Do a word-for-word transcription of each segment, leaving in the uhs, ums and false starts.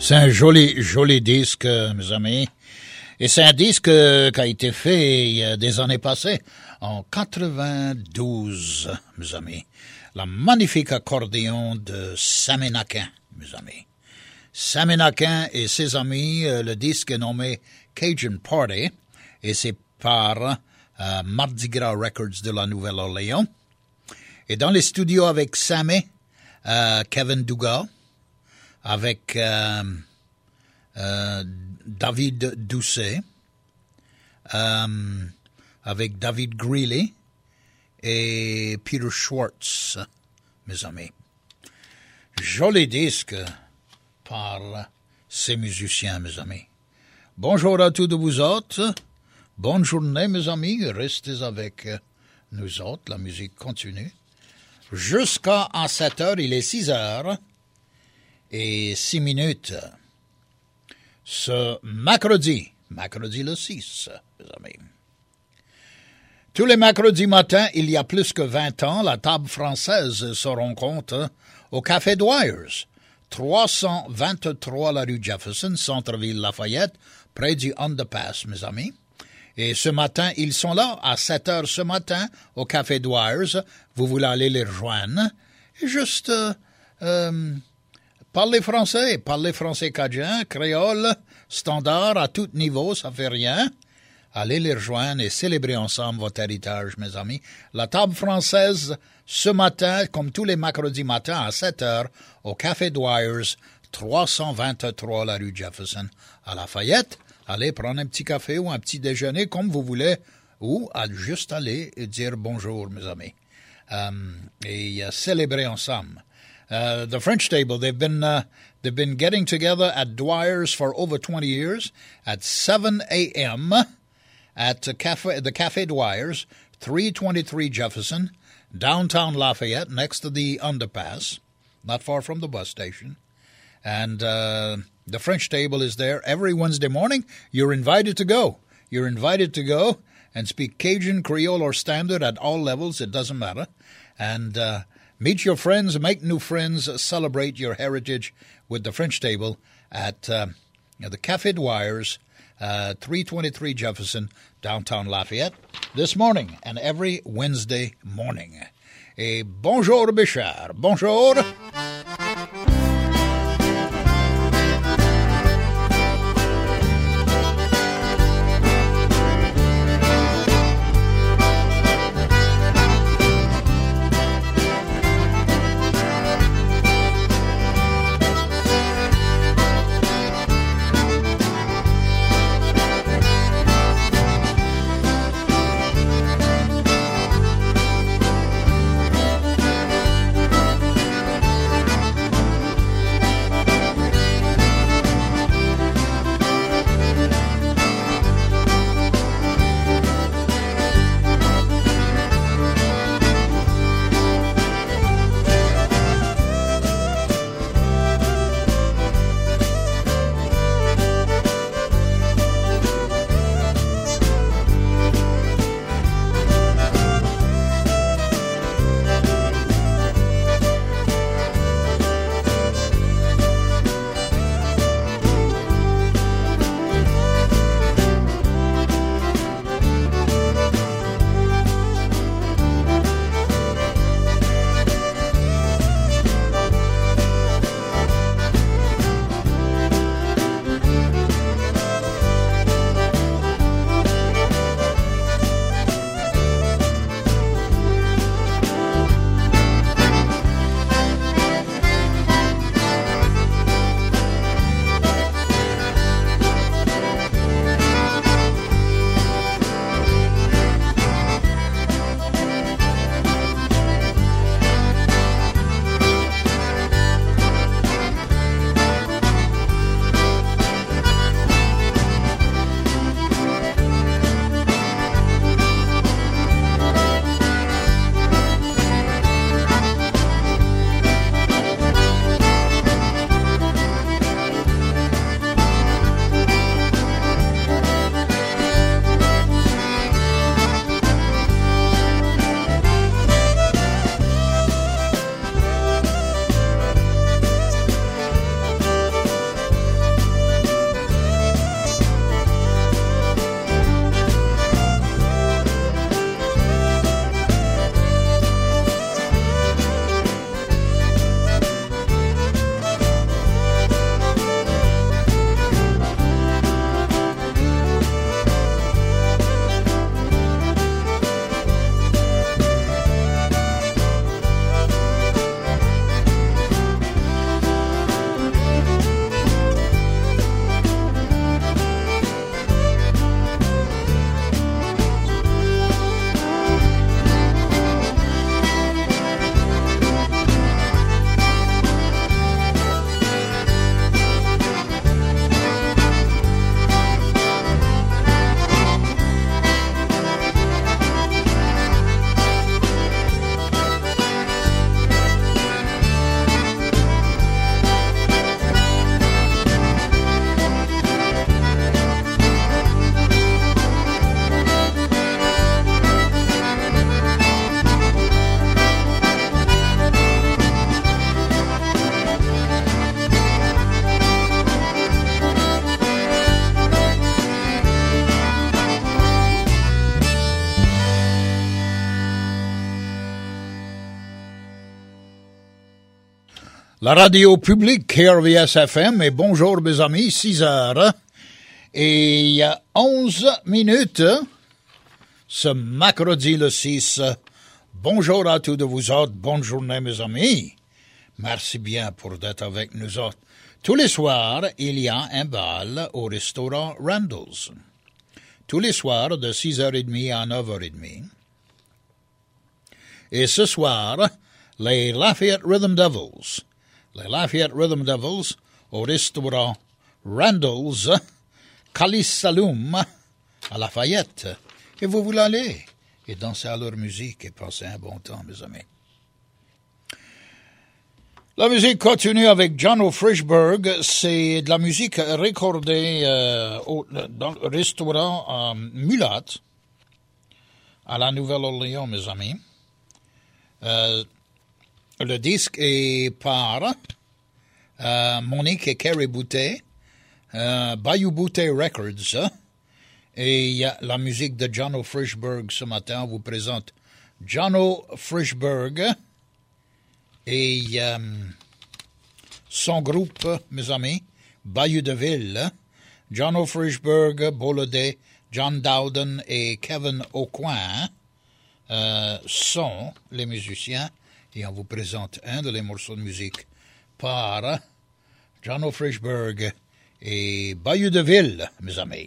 C'est un joli, joli disque, mes amis. Et c'est un disque qui a été fait il y a des années passées, en quatre-vingt-douze, mes amis. La magnifique accordéon de Sammy Naquin, mes amis. Sammy Naquin et ses amis, le disque est nommé Cajun Party, et c'est par euh, Mardi Gras Records de la Nouvelle-Orléans. Et dans les studios avec Sammy, euh, Kevin Dugas, avec euh, euh, David Doucet, euh, avec David Greeley et Peter Schwartz, mes amis. Joli disque par ces musiciens, mes amis. Bonjour à tous de vous autres. Bonne journée, mes amis. Restez avec nous autres. La musique continue. Jusqu'à sept heures, il est six heures. Et six minutes, ce mercredi, mercredi le six, mes amis. Tous les mercredis matins, il y a plus que vingt ans, la table française se rencontre au Café Dwyers, trois cent vingt-trois la rue Jefferson, centre-ville Lafayette, près du underpass, mes amis. Et ce matin, ils sont là, à sept heures ce matin, au Café Dwyers. Vous voulez aller les rejoindre. Et juste... Euh, euh, Parlez français, parlez français cadien, créole, standard, à tout niveau, ça fait rien. Allez les rejoindre et célébrer ensemble votre héritage, mes amis. La table française, ce matin, comme tous les mercredis matins, à sept heures, au Café Dwyers, trois cent vingt-trois la rue Jefferson, à Lafayette. Allez prendre un petit café ou un petit déjeuner, comme vous voulez, ou à juste aller et dire bonjour, mes amis. Um, et uh, célébrer ensemble. Uh, the French Table, they've been uh, they've been getting together at Dwyers for over twenty years at seven a.m. at the Cafe, the Café Dwyers, three twenty-three Jefferson, downtown Lafayette, next to the underpass, not far from the bus station. And uh, the French Table is there every Wednesday morning. You're invited to go. You're invited to go and speak Cajun, Creole, or Standard at all levels. It doesn't matter. And... Uh, Meet your friends, make new friends, celebrate your heritage with the French Table at uh, the Café Dwyers, uh, three twenty-three Jefferson, downtown Lafayette, this morning and every Wednesday morning. Et bonjour, Bichard. Bonjour. La radio publique K R V S F M, et bonjour mes amis, six heures et il y a onze minutes ce mercredi le six. Bonjour à tous de vous autres, bonne journée mes amis. Merci bien pour d'être avec nous autres. Tous les soirs, il y a un bal au restaurant Randall's. Tous les soirs de six heures trente à neuf heures trente. Et ce soir, les Lafayette Rhythm Devils. Les Lafayette Rhythm Devils au restaurant Randall's, Calissalum, à Lafayette. Et vous voulez aller et danser à leur musique et passer un bon temps, mes amis. La musique continue avec John Frischberg. C'est de la musique recordée euh, au, dans le restaurant euh, Mulat à la Nouvelle-Orléans, mes amis. Euh, le disque est par euh, Monique et Kerry Boutet, euh, Bayou Boutet Records, et il y a la musique de John Frischberg. Ce matin, on vous présente John Frischberg et euh, son groupe, mes amis, Bayou de Ville, John Frischberg, Bolodé, John Dowden et Kevin Aucoin euh, sont les musiciens. Et on vous présente un de les morceaux de musique par John Frischberg et Bayou de Ville, mes amis.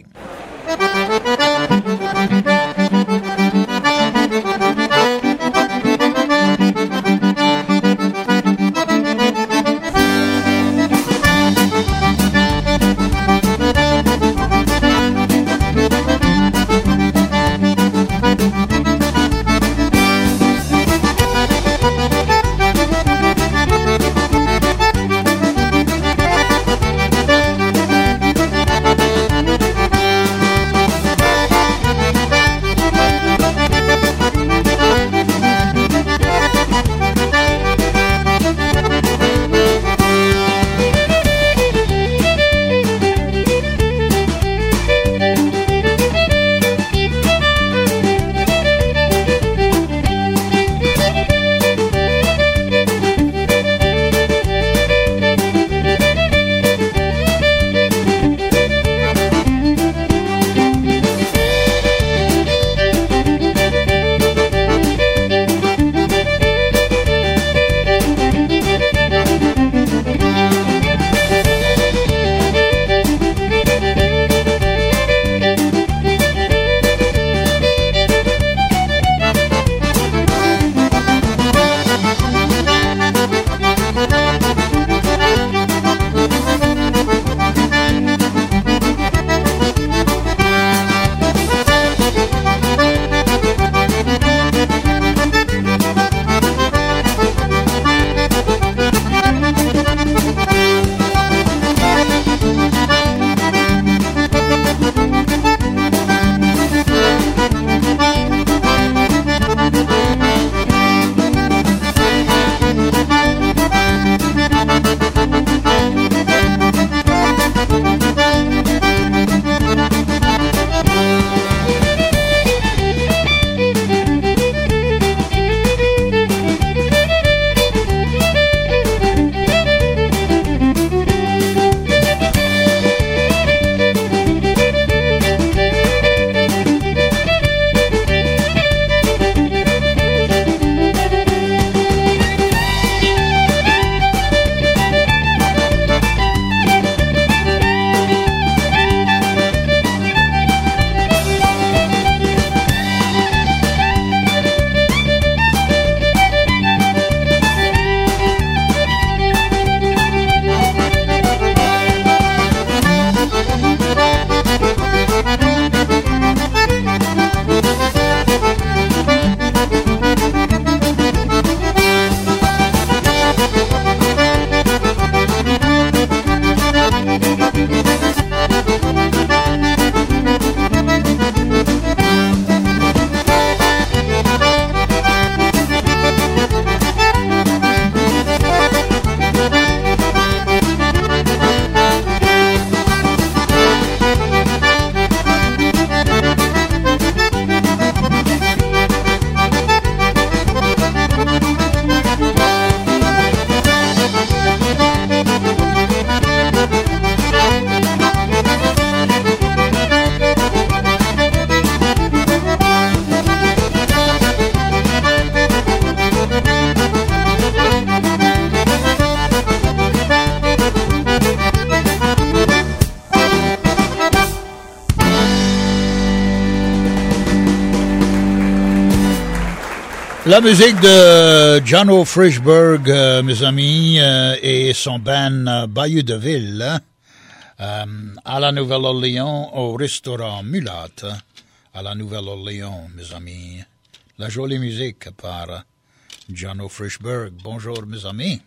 La musique de Jano Frischberg, euh, mes amis, euh, et son band euh, Bayou de Ville, euh, à la Nouvelle-Orléans, au restaurant Mulat, à la Nouvelle-Orléans, mes amis. La jolie musique par Jano Frischberg. Bonjour, mes amis.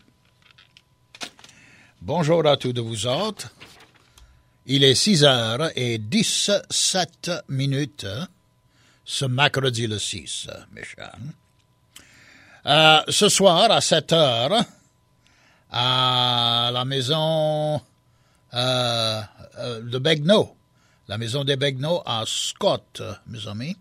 Bonjour à tous de vous autres. Il est six heures et dix-sept minutes ce mercredi le six, mes chers. Euh, ce soir, à sept heures, à la maison euh, euh, de Begnaud, la maison des Begnaud à Scott, mes amis.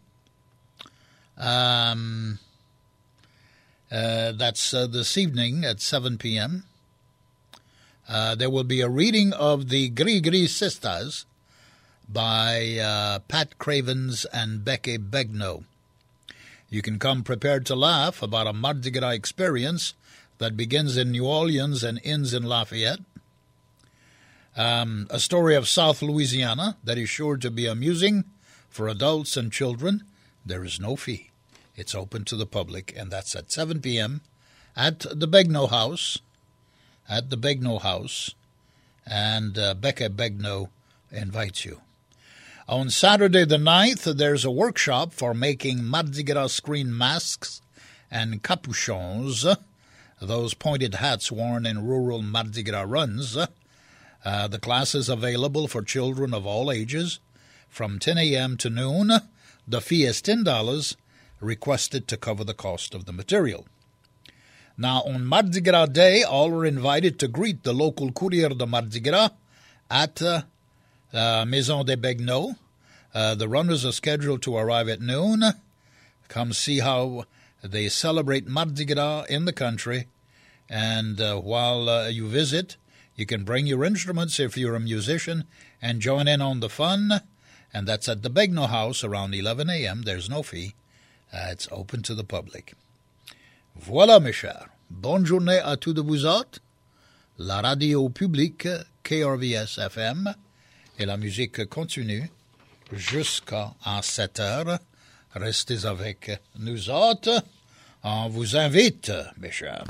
Um, uh, that's uh, this evening at seven p.m. Uh, there will be a reading of the Gris Gris Sisters by uh, Pat Cravens and Becky Begnaud. You can come prepared to laugh about a Mardi Gras experience that begins in New Orleans and ends in Lafayette. Um, a story of South Louisiana that is sure to be amusing for adults and children. There is no fee. It's open to the public, and that's at seven p.m. at the Begnaud House, at the Begnaud House, and uh, Becca Begnaud invites you. On Saturday the ninth, there's a workshop for making Mardi Gras screen masks and capuchons, those pointed hats worn in rural Mardi Gras runs. Uh, the class is available for children of all ages from ten a.m. to noon. The fee is ten dollars, requested to cover the cost of the material. Now, on Mardi Gras Day, all are invited to greet the local Courrier de Mardi Gras at uh, uh, Maison des Begnaud. Uh, the runners are scheduled to arrive at noon. Come see how they celebrate Mardi Gras in the country. And uh, while uh, you visit, you can bring your instruments if you're a musician and join in on the fun. And that's at the Begnaud House around eleven a.m. There's no fee. Uh, it's open to the public. Voilà, mes chers. Bonne journée à tous de vous autres. La radio publique K R V S F M et la musique continue jusqu'à sept heures. Restez avec nous autres. On vous invite, mes chers.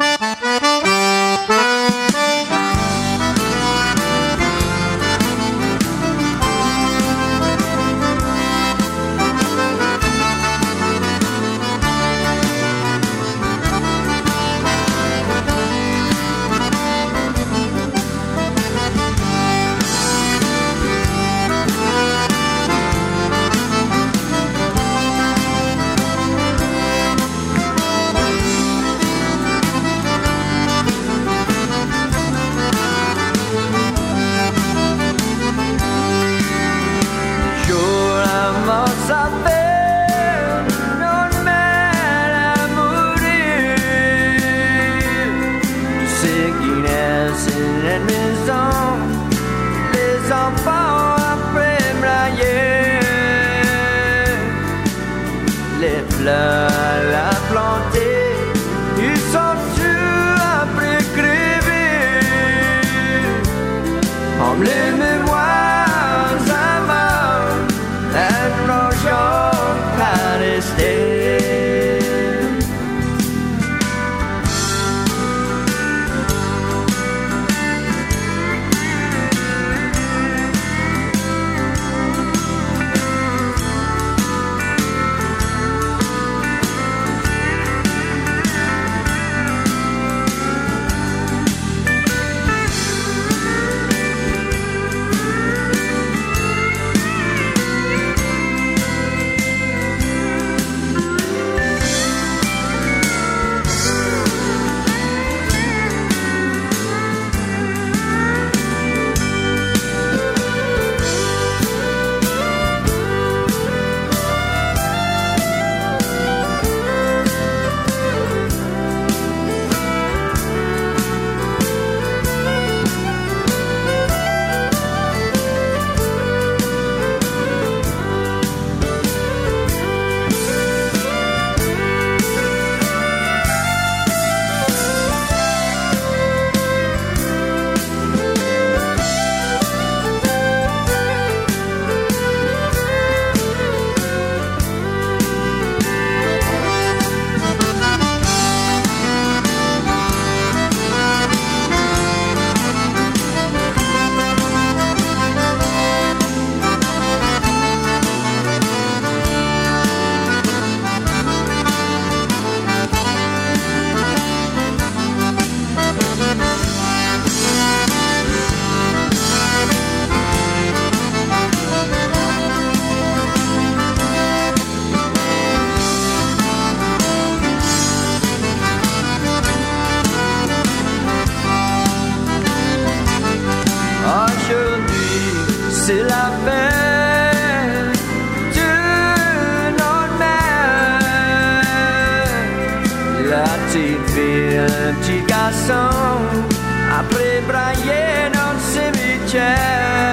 un petit garçon après brailler dans le cimetière.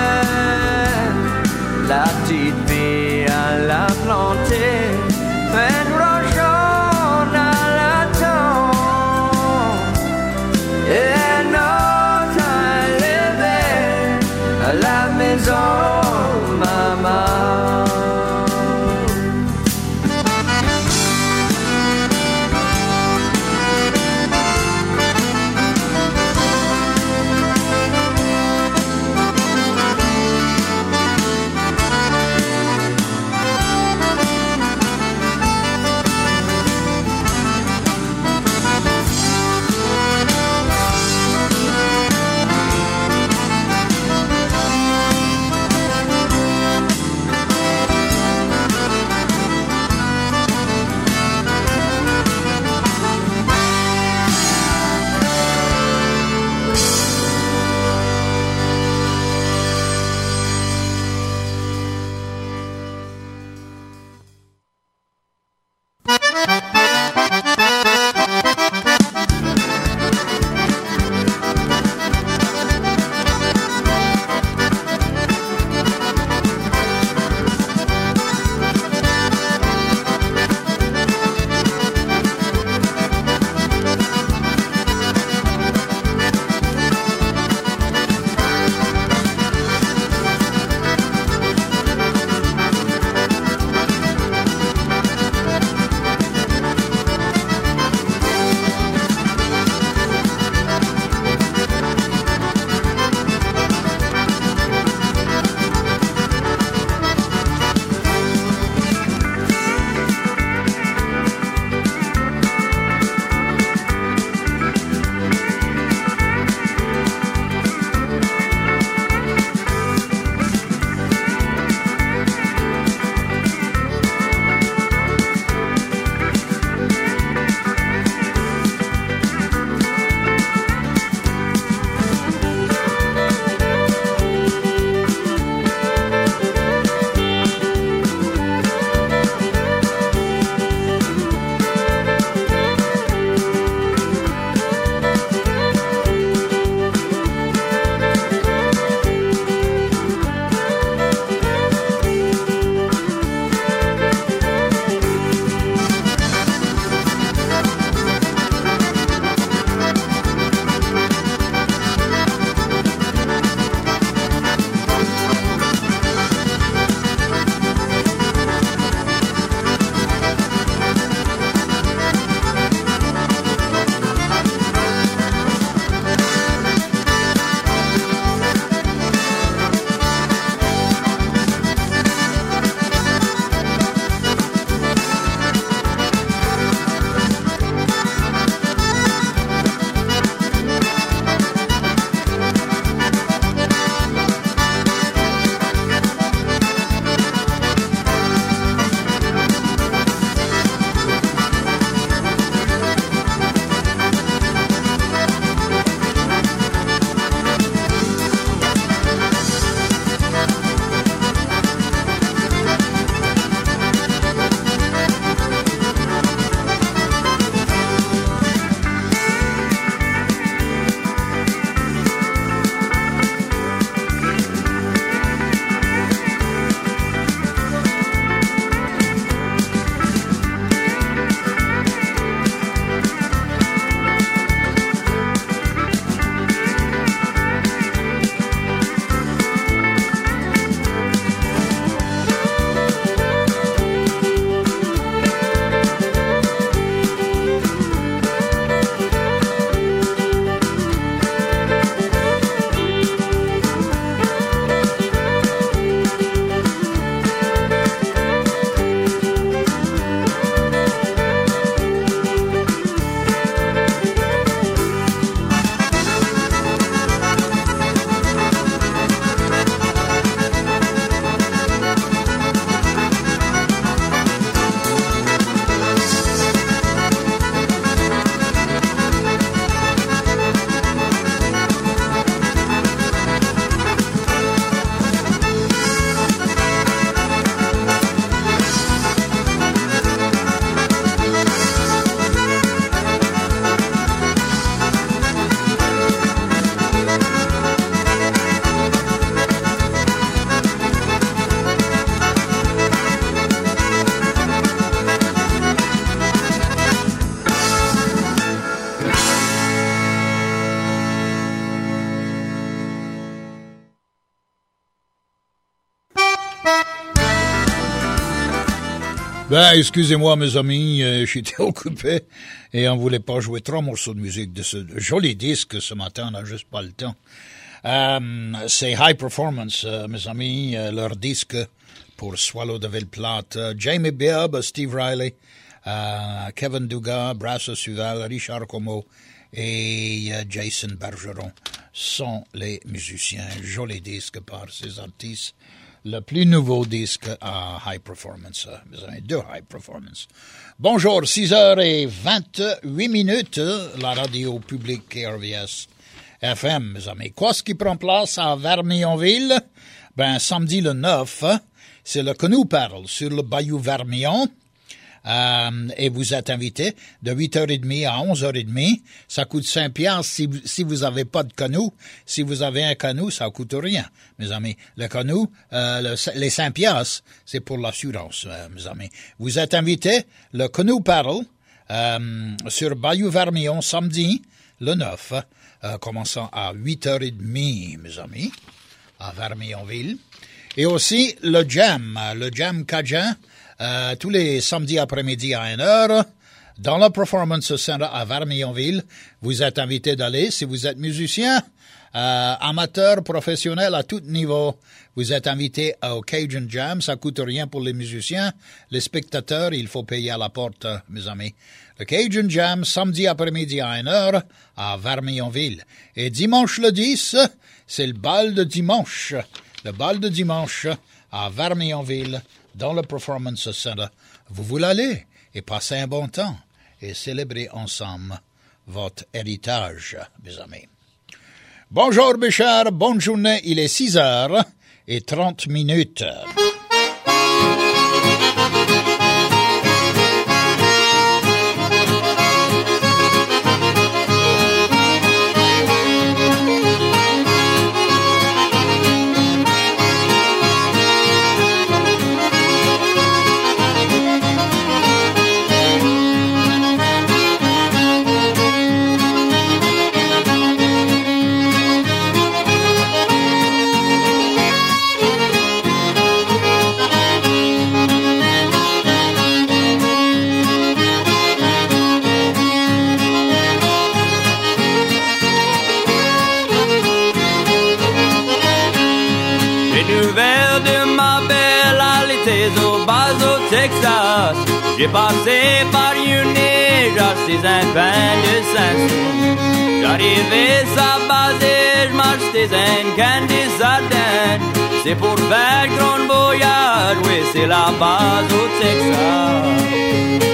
La petite fille à la planté un rochon à la tombe. Et un autre à lever à la maison, maman. Ben, excusez-moi, mes amis, euh, j'étais occupé et on voulait pas jouer trois morceaux de musique de ce joli disque ce matin, on n'a juste pas le temps. Euh, c'est High Performance, euh, mes amis, euh, leur disque pour Swallow de Ville-Plate. Uh, Jamie Bibb, Steve Riley, uh, Kevin Dugas, Brasso Suval, Richard Como et uh, Jason Bergeron sont les musiciens. Joli disque par ces artistes. Le plus nouveau disque à High Performance, uh, mes amis, de High Performance. Bonjour, six heures vingt-huit minutes, la radio publique R V S F M, mes amis. Quoi ce qui prend place à Vermillonville? Ben, samedi le neuf, c'est le Canoe Paddle sur le bayou Vermillon. Euh, et vous êtes invités de huit heures trente à onze heures trente. Ça coûte cinq piastres si, si vous avez pas de canot. Si vous avez un canot, ça coûte rien, mes amis. Le canot, euh, le, les cinq piastres, c'est pour l'assurance, euh, mes amis. Vous êtes invités, le Canoe Paddle, euh, sur bayou Vermillon, samedi, le neuf, euh, commençant à huit heures trente, mes amis, à Vermillonville. Et aussi, le Jam, le Jam Cajun, Euh, tous les samedis après-midi à une heure, dans le Performance Center à Vermillonville. Vous êtes invité d'aller. Si vous êtes musicien, euh, amateur, professionnel à tout niveau, vous êtes invité au Cajun Jam. Ça coûte rien pour les musiciens. Les spectateurs, il faut payer à la porte, mes amis. Le Cajun Jam, samedi après-midi à une heure, à Vermillonville. Et dimanche le dix, c'est le bal de dimanche. Le bal de dimanche à Vermillonville, dans le Performance Center. Vous voulez aller et passer un bon temps et célébrer ensemble votre héritage, mes amis. Bonjour, mes chers, bonne journée. Il est six heures trente minutes. Texas, j'ai passé par Uni, j'achetais un pain de Samson. J'arrivais à base, j'm'achetais un candy sardine. C'est pour faire grand voyage, oui, c'est la base au Texas.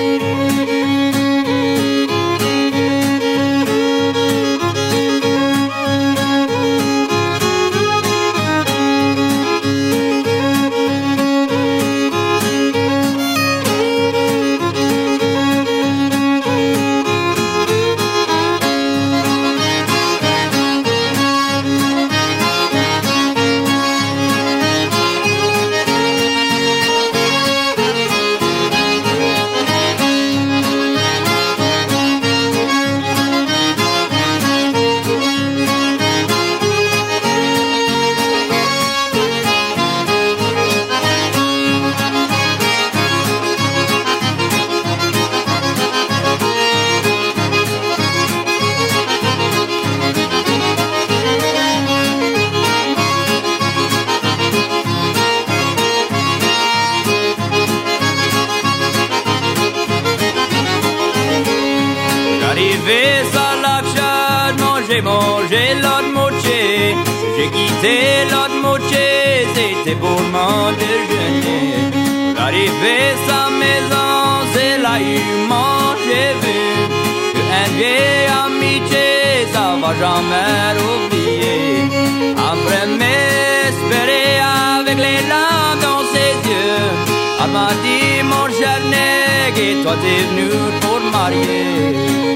Mangé l'autre moitié, j'ai quitté l'autre moitié, c'était pour mon déjeuner. J'arrivais à sa maison, c'est là où j'ai vu qu'un vieil amitié, ça va jamais oublier. Après m'espérer avec les larmes dans ses yeux, elle m'a dit mon cher nègre, et toi t'es venu pour marier.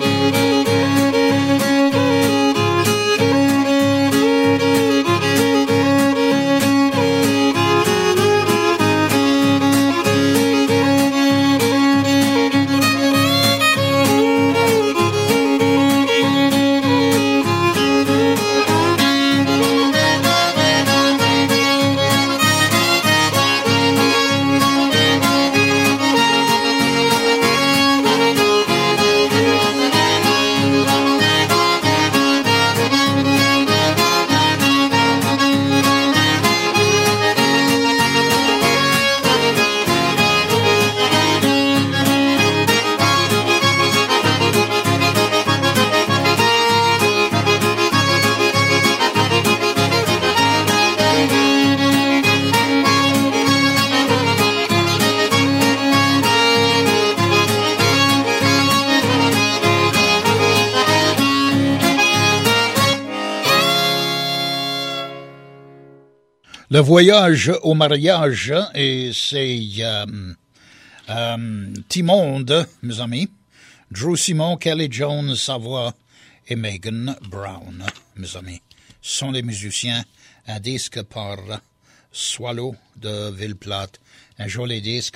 Le voyage au mariage, et c'est euh, euh, Timonde, mes amis, Drew Simon, Kelly Jones, Savoie et Megan Brown, mes amis, sont les musiciens. Un disque par Swallow de Ville-Plate, un joli disque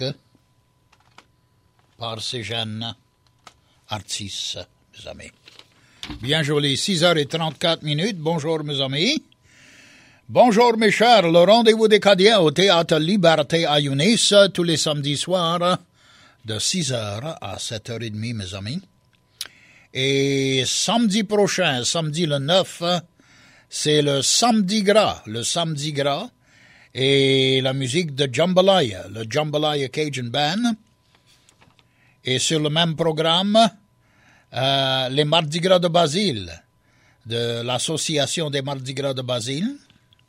par ces jeunes artistes, mes amis. Bien joli, six heures trente-quatre minutes. Bonjour, mes amis. Bonjour, mes chers. Le rendez-vous des Cadiens au Théâtre Liberté à Younis, tous les samedis soirs, de six heures à sept heures trente, mes amis. Et samedi prochain, samedi le neuf, c'est le Samedi Gras, le Samedi Gras, et la musique de Jambalaya, le Jambalaya Cajun Band. Et sur le même programme, euh, les Mardi Gras de Basile, de l'Association des Mardi Gras de Basile.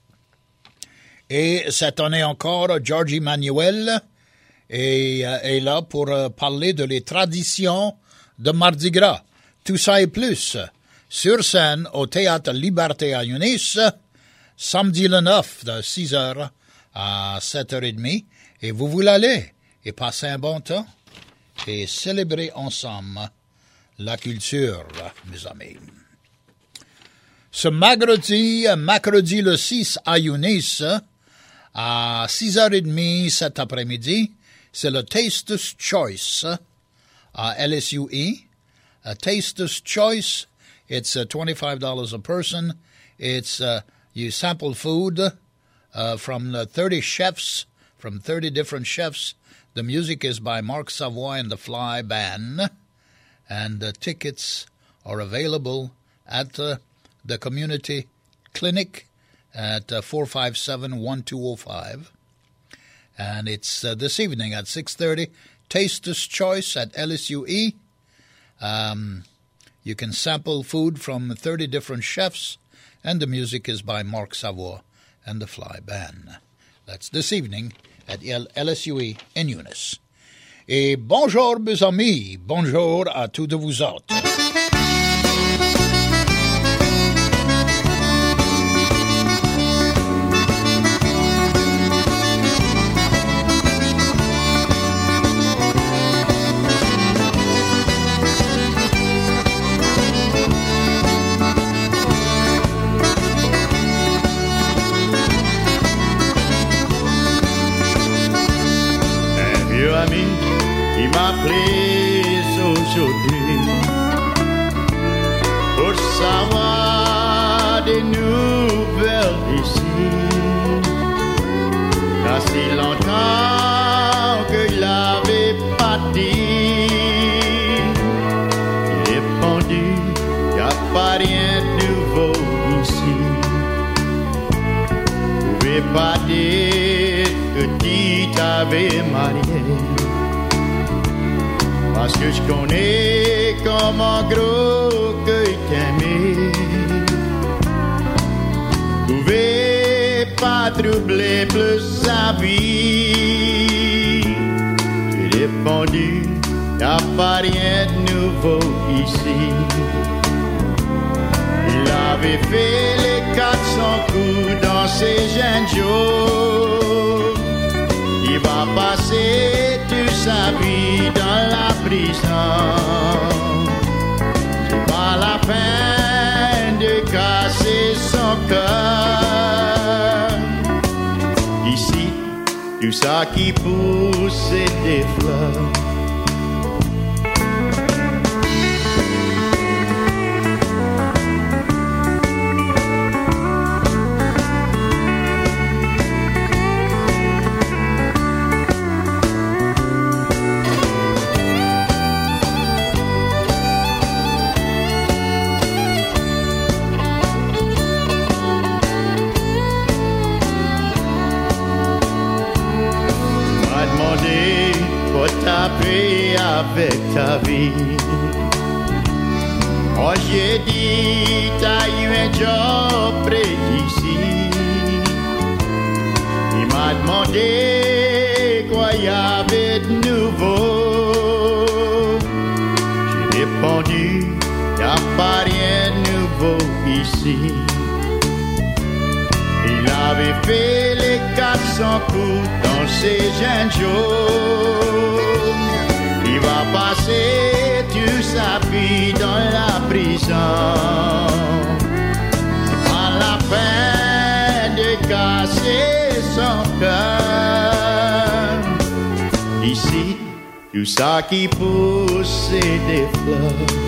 Et cette année encore, Georgie Manuel est, est là pour parler de les traditions de Mardi Gras. Tout ça et plus, sur scène au Théâtre Liberté à Younis, samedi le neuf, de six heures à sept heures trente. Et vous voulez aller et passer un bon temps et célébrer ensemble la culture, mes amis. Ce mercredi, mercredi le six à Younis, à six heures trente cet après-midi, c'est le Taster's Choice à L S U E. A Taster's Choice, it's uh, twenty-five dollars a person. It's, uh, you sample food uh, from uh, thirty chefs, from thirty different chefs. The music is by Mark Savoy and the Fly Band. And the tickets are available at uh, the community clinic at uh, four five seven, one two zero five. And it's uh, this evening at six thirty. Taster's Choice at L S U E. Um, you can sample food from thirty different chefs, and the music is by Mark Savoy and the Fly Band. That's this evening at L S U E in Younis. Et bonjour, mes amis. Bonjour à tous de vous autres. Il m'a appelé aujourd'hui pour savoir des nouvelles d'ici. Il y a si longtemps qu'il avait pas dit. Il répondit, il n'y a pas rien de nouveau ici. Vous pouvez pas dire que tu t'avais marié. Parce que je connais comme un gros que t'aimais. Vous pouvez pas troubler plus sa vie. J'ai répondu, y'a pas rien de nouveau ici. Il avait fait les quatre cents coups dans ses jeunes jours. Il va passer toute sa vie dans la prison. C'est pas la peine de casser son cœur. Ici, tout ça qui pousse, c'est des fleurs. Avec ta vie. Oh, j'ai dit, t'as eu un job près d'ici. Il m'a demandé quoi y avait de nouveau. J'ai répondu, y'a pas rien de nouveau ici. Il avait fait les son cou dans ses jeunes jours. Il va passer toute sa vie dans la prison. Pas la peine de casser son cœur. Ici, tout ça qui pousse, c'est des fleurs.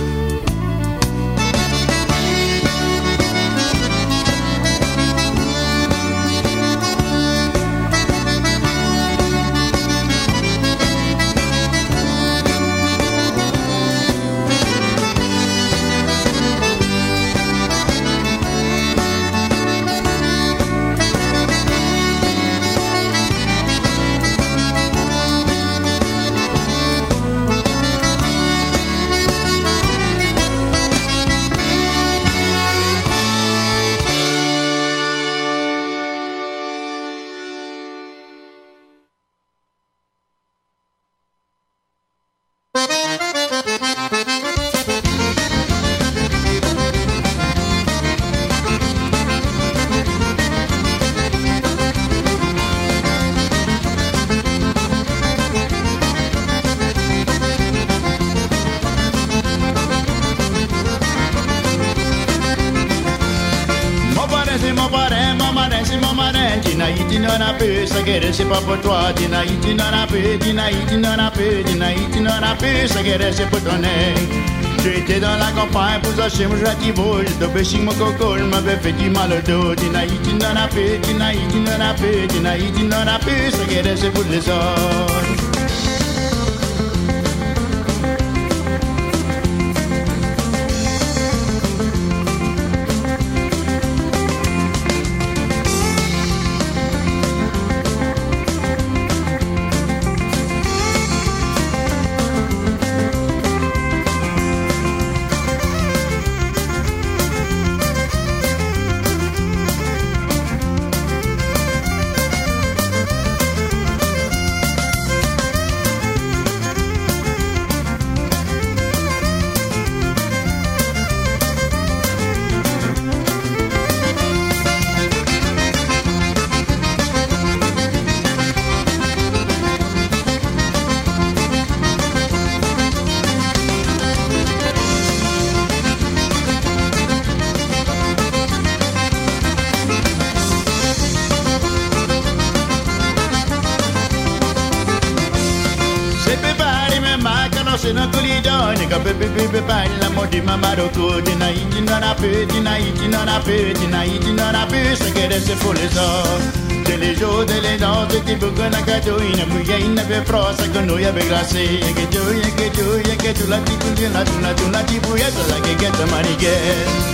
C'est pas pour toi, Dinaïti n'en a peu, Dinaïti n'en a peu, Dinaïti n'en a peu, ça guérit, c'est pour ton nez. J'étais dans la campagne pour acheter mon jatibo, j'ai tombé chez mon coco, il m'avait fait du mal au dos. Dinaïti n'en a peu, Dinaïti n'en a peu, Dinaïti n'en a peu, ça guérit, c'est pour les autres. Dinaïti n'en a peu, Dinaïti n'en a peu, Dinaïti n'en a peu, ça guérit, c'est pour les autres. De les jours, de les danses, de tes boucles, de gâteau, il n'y a plus, il n'y a plus froid, ça que nous y avait glacé. Il y a que Dieu, il y a que Dieu, il y a que tout la petite, il y a tout la tout la petite bouillette, la guéguette, la maniguette.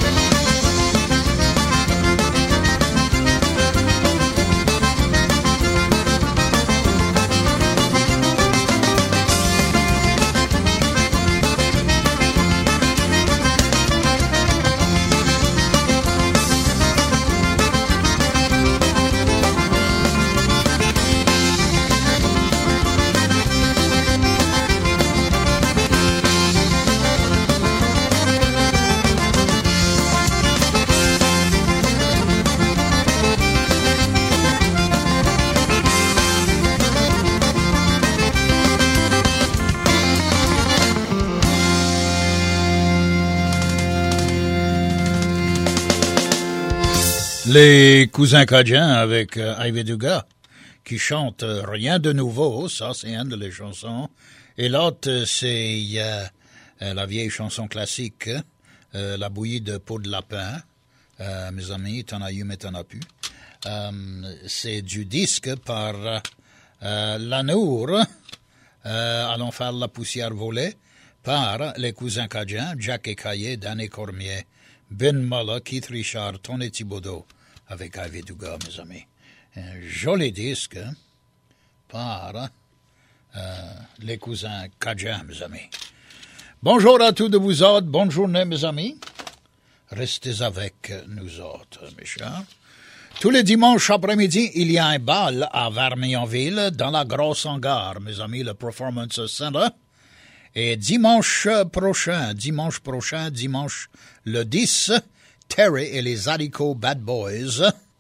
Les cousins Cajuns avec euh, Ivy Dugas qui chante euh, Rien de nouveau, ça c'est une de les chansons. Et l'autre euh, c'est euh, euh, la vieille chanson classique, euh, La bouillie de peau de lapin. Euh, mes amis, t'en as eu mais t'en as plus. Euh, c'est du disque par euh, Lanour, euh, Allons faire la poussière volée, par les cousins Cajuns, Jack et Caillé, Dan et Cormier, Ben Molla, Keith Richard, Tony Thibodeau, avec Ivy Dugas, mes amis. Un joli disque par euh, les cousins Cajuns, mes amis. Bonjour à tous de vous autres, bonne journée, mes amis. Restez avec nous autres, mes chers. Tous les dimanches après-midi, il y a un bal à Vermillonville, dans la grosse hangar, mes amis, le Performance Center. Et dimanche prochain, dimanche prochain, dimanche le dix, Terry et les Haricots Bad Boys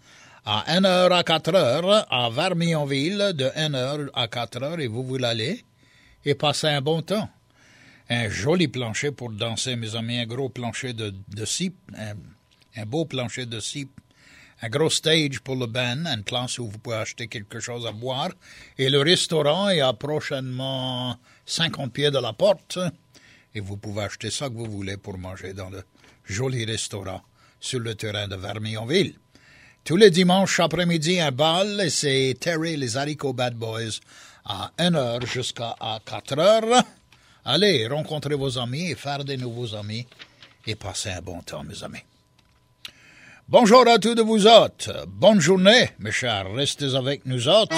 à une heure à quatre heures, à Vermillonville, de une heure à quatre heures, et vous voulez aller et passer un bon temps. Un joli plancher pour danser, mes amis, un gros plancher de, de scie, un, un beau plancher de scie, un gros stage pour le band, une place où vous pouvez acheter quelque chose à boire, et le restaurant est à prochainement cinquante pieds de la porte, et vous pouvez acheter ça que vous voulez pour manger dans le joli restaurant sur le terrain de Vermillonville. Tous les dimanches après-midi, un bal, et c'est Terry, les Haricots Bad Boys, à une heure jusqu'à quatre heures. Allez, rencontrez vos amis et faire des nouveaux amis et passez un bon temps, mes amis. Bonjour à tous de vous autres. Bonne journée, mes chers. Restez avec nous autres.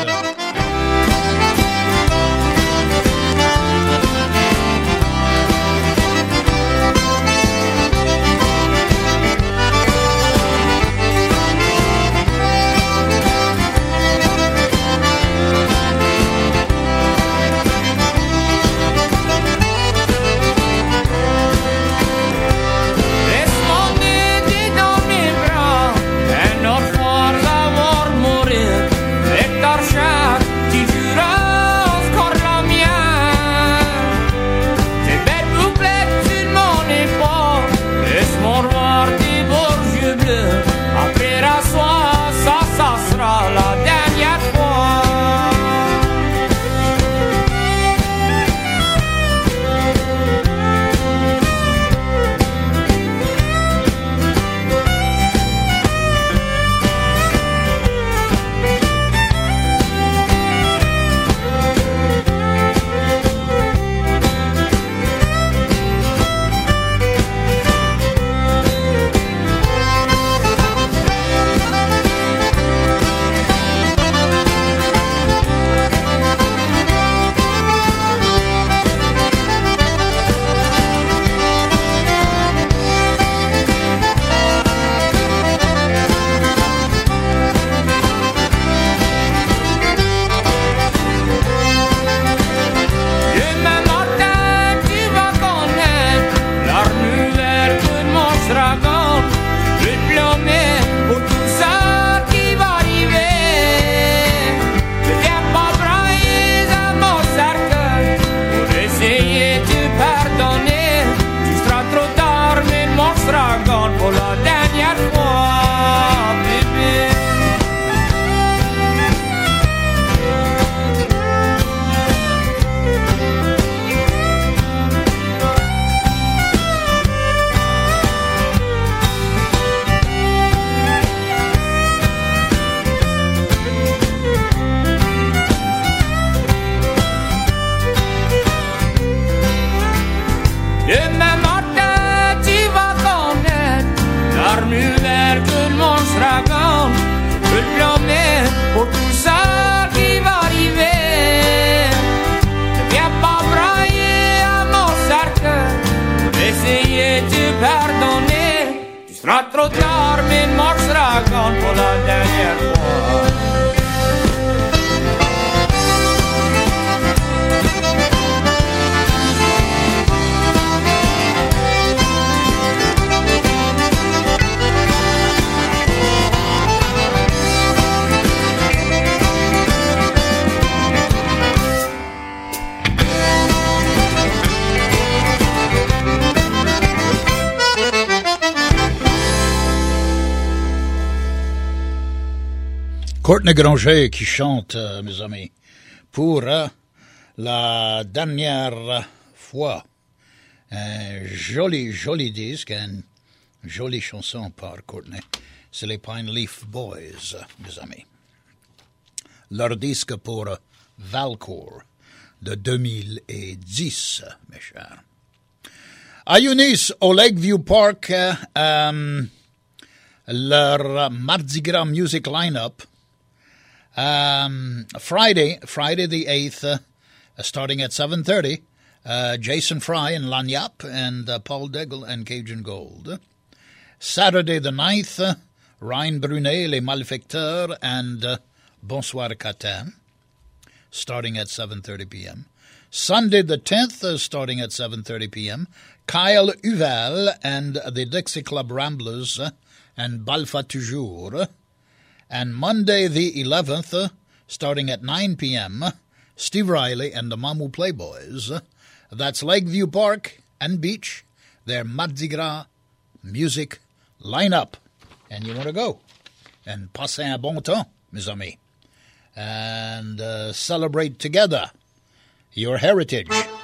Courtney Granger qui chante, euh, mes amis, pour euh, la dernière fois. Un joli, joli disque, une jolie chanson par Courtney. C'est les Pine Leaf Boys, mes amis. Leur disque pour euh, Valcourt de deux mille dix, mes chers. À Eunice, au Lakeview Park, euh, euh, leur Mardi Gras Music Line-Up. Um, Friday, Friday the eighth, uh, starting at seven thirty, uh, Jason Fry and Lagniappe and uh, Paul Daigle and Cajun Gold. Saturday the ninth, uh, Ryan Brunet, Les Malfecteurs and uh, Bonsoir Catin, starting at seven thirty p.m. Sunday the tenth, uh, starting at seven thirty p.m., Kyle Uval and the Dixie Club Ramblers uh, and Balfa Toujours. And Monday the eleventh, uh, starting at nine p.m., Steve Riley and the Mamou Playboys. Uh, that's Lakeview Park and Beach. Their Mardi Gras music lineup. And you want to go and passer un bon temps, mes amis. And uh, celebrate together your heritage.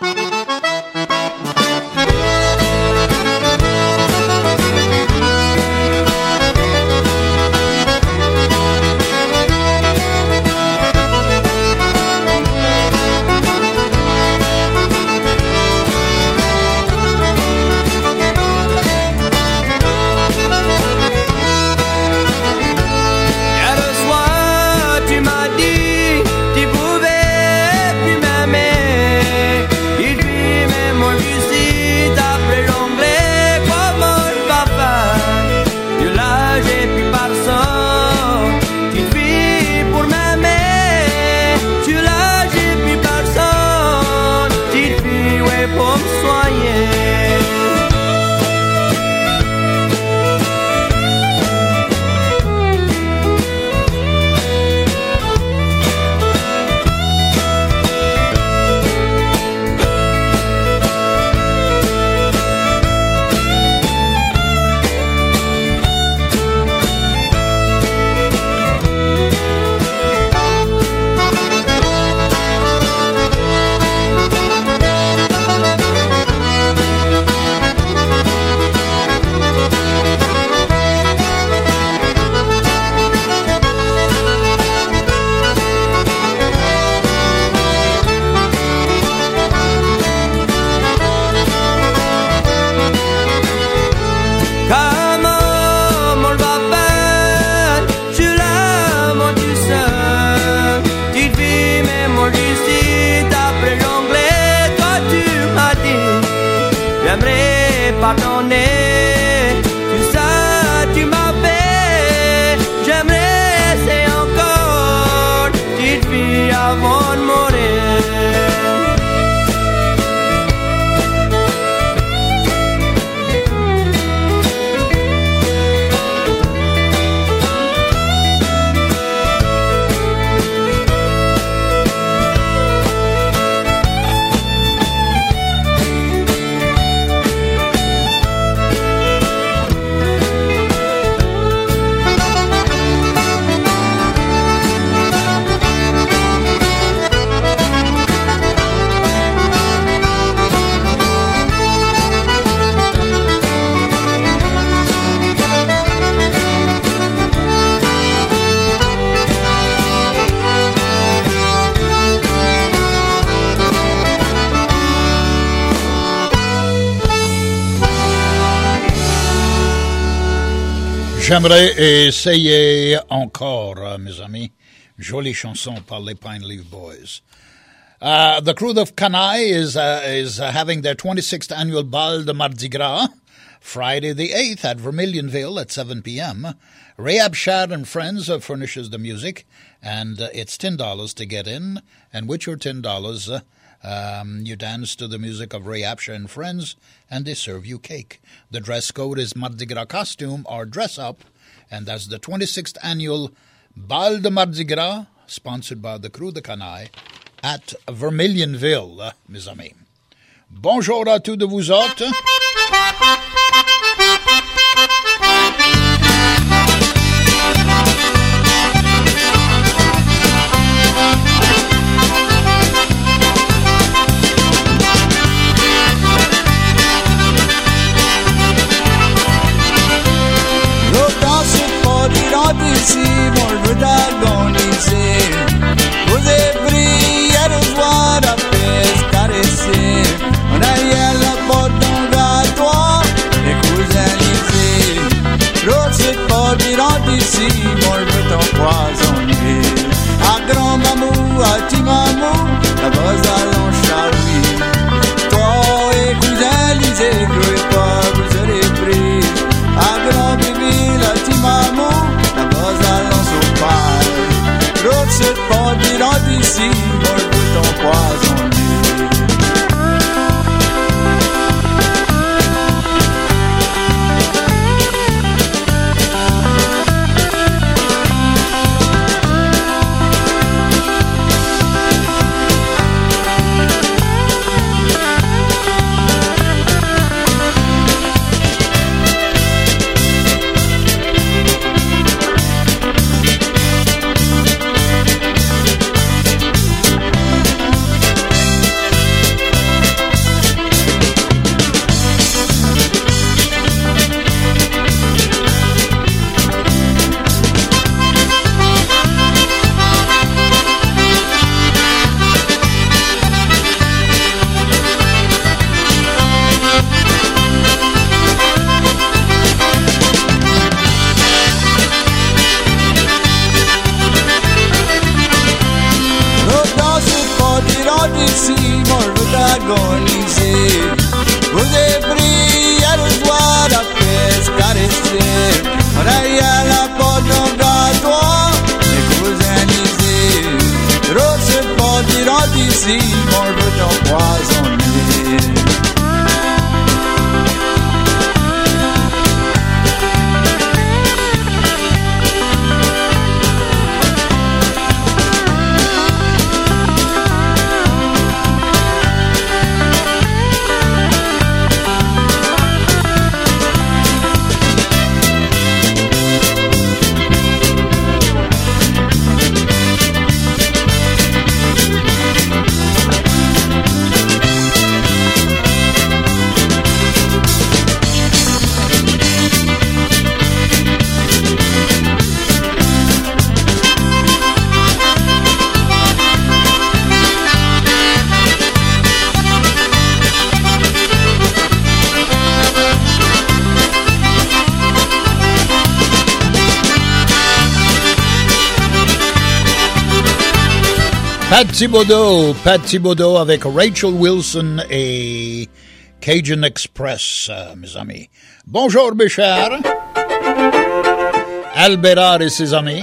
Pardonner tout ça tu m'as fait, j'aimerais essayer encore, petite fille avant de mourir. J'aimerais essayer encore, mes amis. Jolie chanson par les Pine Leaf Boys. Uh, the crew of Canaille is uh, is uh, having their twenty-sixth annual Bal de Mardi Gras, Friday the eighth at Vermilionville at seven p.m. Ray Abshad and Friends uh, furnishes the music, and uh, it's ten dollars to get in. And with your ten dollars, uh, um, you dance to the music of Ray Abshad and Friends, and they serve you cake. The dress code is Mardi Gras costume or dress up, and that's the twenty-sixth annual Bal de Mardi Gras, sponsored by the crew de Canaille, at Vermilionville, uh, mes amis. Bonjour à tous de vous autres. D'ici, mon je veux t'agoniser. Vous briller de joie, la paix caresser. En arrière la porte d'un gâteau, les cousins lisés. L'autre c'est pas dirant d'ici, mon je veux t'empoisonner. À grand mamou, à petit mamou, la base à l'enchalouis. Toi et cousins lisés, que pas vous serez pris. À grand bébé, la petit mamou, la base à l'enchalouis. L'autre c'est pas dirant ici, moi je veux t'empoisonner. Pat Thibodeau, Pat Thibodeau avec Rachel Wilson et Cajun Express, euh, mes amis. Bonjour, mes chers. Al Bérard et ses amis.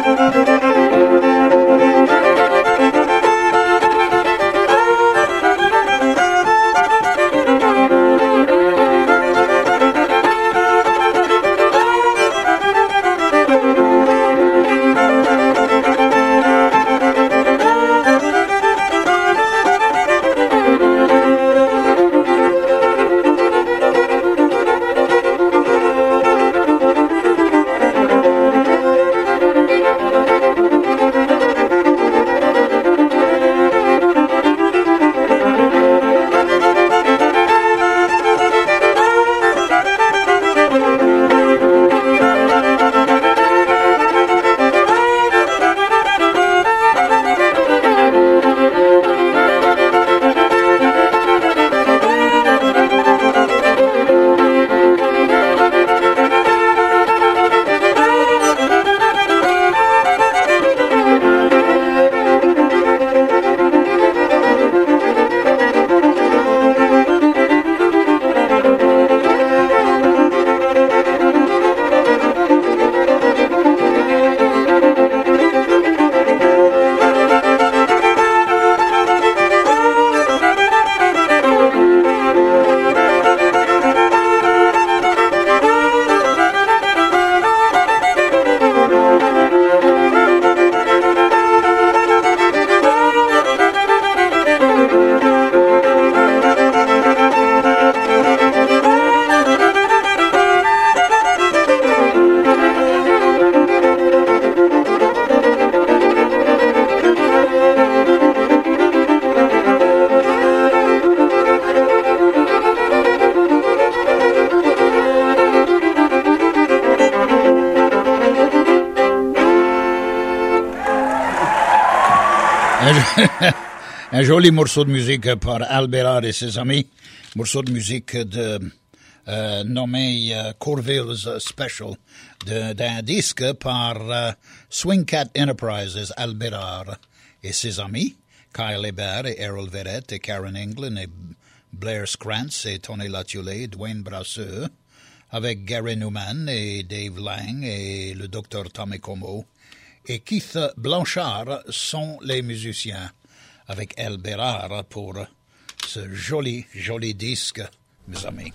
Un joli morceau de musique par Al Bérard et ses amis. Morceau de musique de, euh, nommé euh, Corville's Special, de, d'un disque par euh, Swing Cat Enterprises, Al Bérard et ses amis, Kyle Hébert et Errol Verrett et Karen England et Blair Scrantz et Tony Latulet et Dwayne Brasseur, avec Gary Newman et Dave Lang et le docteur Tommy Como et Keith Blanchard sont les musiciens, avec Al Bérard pour ce joli, joli disque, mes amis.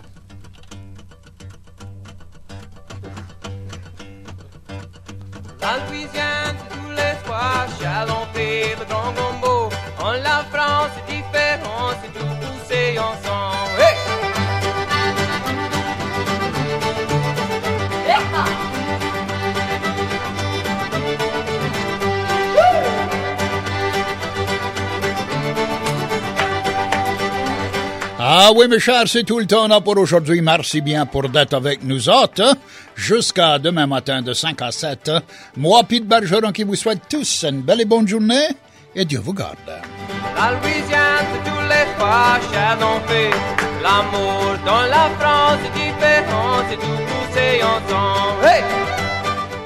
La Louisiane, c'est tous les soirs, Chalon-Pé, Bedron, Gombo. En la France, c'est différent, c'est tout poussé ensemble. Hey! Ah oui, mes chers, c'est tout le temps là pour aujourd'hui. Merci bien pour d'être avec nous autres. Jusqu'à demain matin de cinq à sept. Moi, Pete Bergeron, qui vous souhaite tous une belle et bonne journée. Et Dieu vous garde. La Louisiane, c'est tous les soirs, Chalon-Pé. L'amour dans la France, c'est